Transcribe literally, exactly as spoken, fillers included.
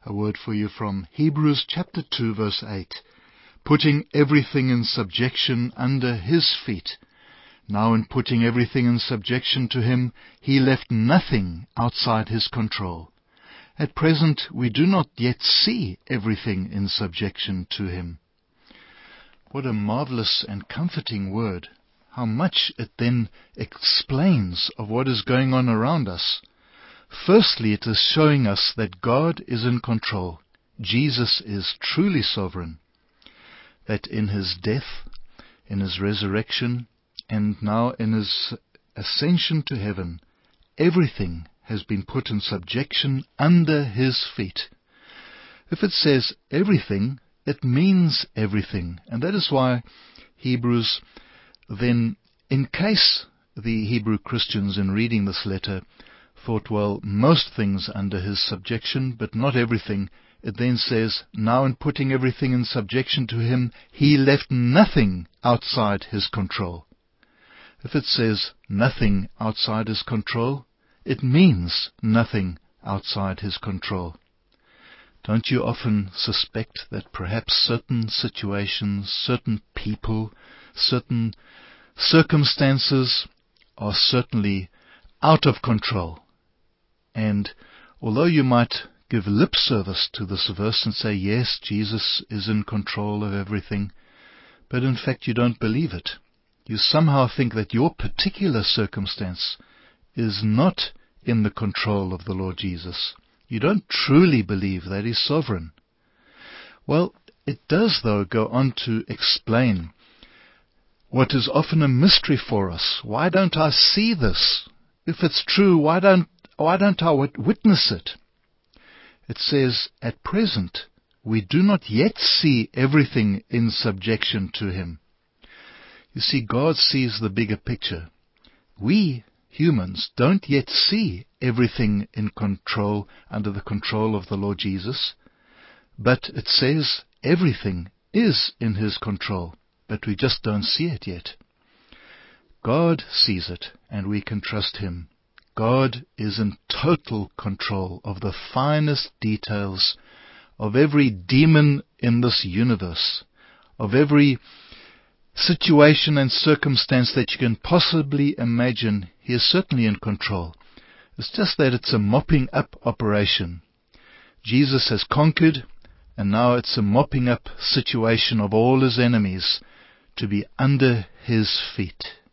A word for you from Hebrews chapter two verse eight. Putting everything in subjection under his feet. Now in putting everything in subjection to him, he left nothing outside his control. At present we do not yet see everything in subjection to him. What a marvelous and comforting word. How much it then explains of what is going on around us. Firstly, it is showing us that God is in control. Jesus is truly sovereign. That in his death, in his resurrection, and now in his ascension to heaven, everything has been put in subjection under his feet. If it says everything, it means everything. And that is why Hebrews then, in case the Hebrew Christians in reading this letter thought, well, most things under his subjection, but not everything, it then says, now in putting everything in subjection to him, he left nothing outside his control. If it says nothing outside his control, it means nothing outside his control. Don't you often suspect that perhaps certain situations, certain people, certain circumstances are certainly out of control? And although you might give lip service to this verse and say, yes, Jesus is in control of everything, but in fact you don't believe it. You somehow think that your particular circumstance is not in the control of the Lord Jesus. You don't truly believe that He's sovereign. Well, it does, though, go on to explain what is often a mystery for us. Why don't I see this? If it's true, why don't why don't I witness it? It says, at present, we do not yet see everything in subjection to Him. You see, God sees the bigger picture. We, humans, don't yet see everything in control, under the control of the Lord Jesus. But it says everything is in His control, but we just don't see it yet. God sees it, and we can trust Him. God is in total control of the finest details of every demon in this universe, of every situation and circumstance that you can possibly imagine. He is certainly in control. It's just that it's a mopping up operation. Jesus has conquered, and now it's a mopping up situation of all His enemies to be under His feet.